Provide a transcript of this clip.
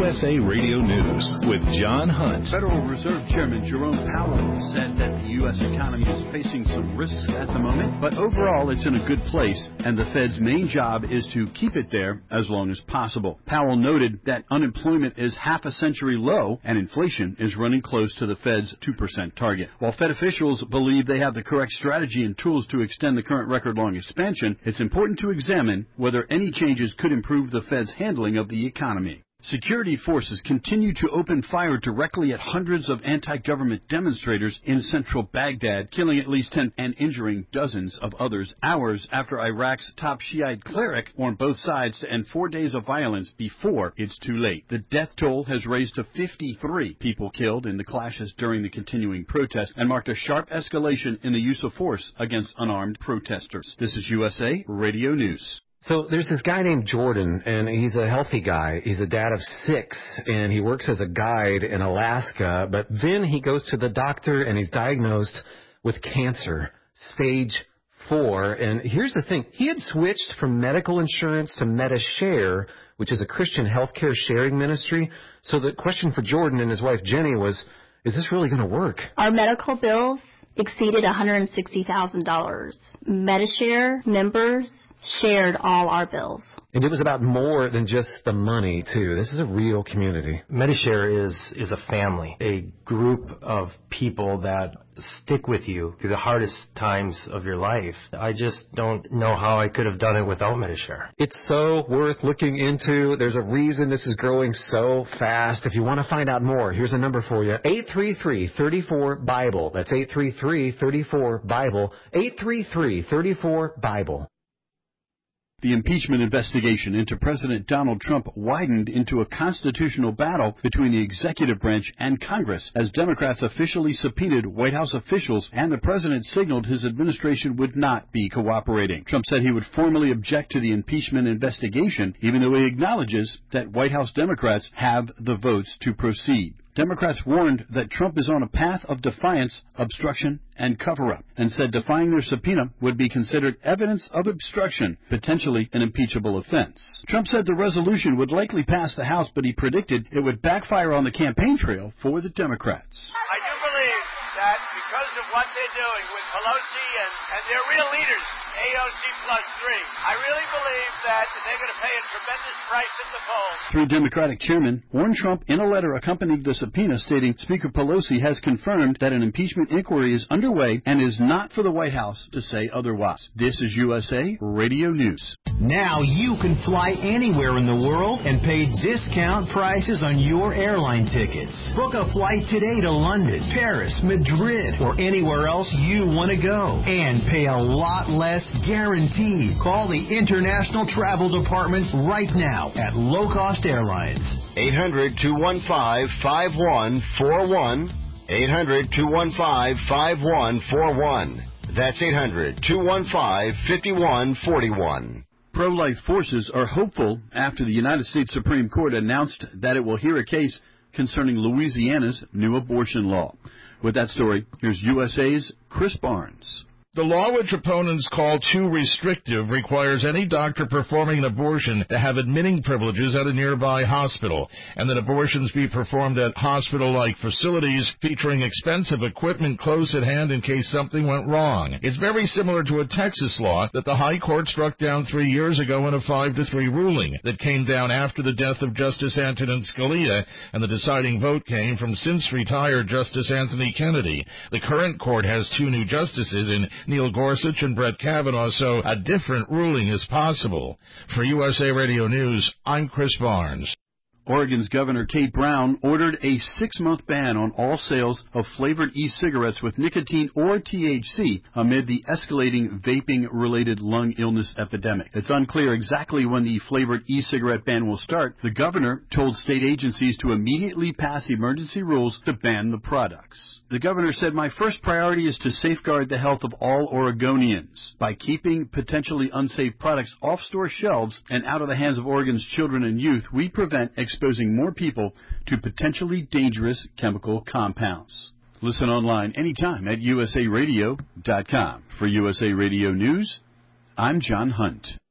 USA Radio News with John Hunt. Federal Reserve Chairman Jerome Powell said that the U.S. economy is facing some risks at the moment, but overall it's in a good place, and the Fed's main job is to keep it there as long as possible. Powell noted that unemployment is half a century low, and inflation is running close to the Fed's 2% target. While Fed officials believe they have the correct strategy and tools to extend the current record-long expansion, it's important to examine whether any changes could improve the Fed's handling of the economy. Security forces continue to open fire directly at hundreds of anti-government demonstrators in central Baghdad, killing at least 10 and injuring dozens of others, hours after Iraq's top Shiite cleric warned both sides to end 4 days of violence before it's too late. The death toll has raised to 53 people killed in the clashes during the continuing protest and marked a sharp escalation in the use of force against unarmed protesters. This is USA Radio News. So there's this guy named Jordan, and he's a healthy guy. He's a dad of 6, and he works as a guide in Alaska. But then he goes to the doctor, and he's diagnosed with cancer, stage 4. And here's the thing. He had switched from medical insurance to MediShare, which is a Christian healthcare sharing ministry. So the question for Jordan and his wife Jenny was, is this really going to work? Our medical bills exceeded $160,000. MediShare members shared all our bills. And it was about more than just the money, too. This is a real community. MediShare is a family, a group of people that stick with you through the hardest times of your life. I just don't know how I could have done it without MediShare. It's so worth looking into. There's a reason this is growing so fast. If you want to find out more, here's a number for you. 833-34-BIBLE. That's 833-34-BIBLE. 833-34-BIBLE. The impeachment investigation into President Donald Trump widened into a constitutional battle between the executive branch and Congress as Democrats officially subpoenaed White House officials, and the president signaled his administration would not be cooperating. Trump said he would formally object to the impeachment investigation, even though he acknowledges that White House Democrats have the votes to proceed. Democrats warned that Trump is on a path of defiance, obstruction, and cover-up, and said defying their subpoena would be considered evidence of obstruction, potentially an impeachable offense. Trump said the resolution would likely pass the House, but he predicted it would backfire on the campaign trail for the Democrats. I do believe that because of what they're doing with Pelosi and their real leaders, AOC plus 3, I really believe that they're going to pay a tremendous price at the polls. Three Democratic chairmen warned Trump in a letter accompanying the subpoena, stating Speaker Pelosi has confirmed that an impeachment inquiry is underway and is not for the White House to say otherwise. This is USA Radio News. Now you can fly anywhere in the world and pay discount prices on your airline tickets. Book a flight today to London, Paris, Madrid, or anywhere else you want to go, and pay a lot less guaranteed. Call the International Travel Department right now at Low Cost Airlines. 800-215-5141. 800-215-5141. That's 800-215-5141. Pro-life forces are hopeful after the United States Supreme Court announced that it will hear a case concerning Louisiana's new abortion law. With that story, here's USA's Chris Barnes. The law, which opponents call too restrictive, requires any doctor performing an abortion to have admitting privileges at a nearby hospital, and that abortions be performed at hospital-like facilities featuring expensive equipment close at hand in case something went wrong. It's very similar to a Texas law that the High Court struck down 3 years ago in a 5-3 ruling that came down after the death of Justice Antonin Scalia, and the deciding vote came from since-retired Justice Anthony Kennedy. The current court has 2 new justices in Neil Gorsuch and Brett Kavanaugh, so a different ruling is possible. For USA Radio News, I'm Chris Barnes. Oregon's Governor Kate Brown ordered a 6-month ban on all sales of flavored e-cigarettes with nicotine or THC amid the escalating vaping-related lung illness epidemic. It's unclear exactly when the flavored e-cigarette ban will start. The governor told state agencies to immediately pass emergency rules to ban the products. The governor said, "My first priority is to safeguard the health of all Oregonians. By keeping potentially unsafe products off store shelves and out of the hands of Oregon's children and youth, we prevent exposing more people to potentially dangerous chemical compounds." Listen online anytime at usaradio.com. For USA Radio News, I'm John Hunt.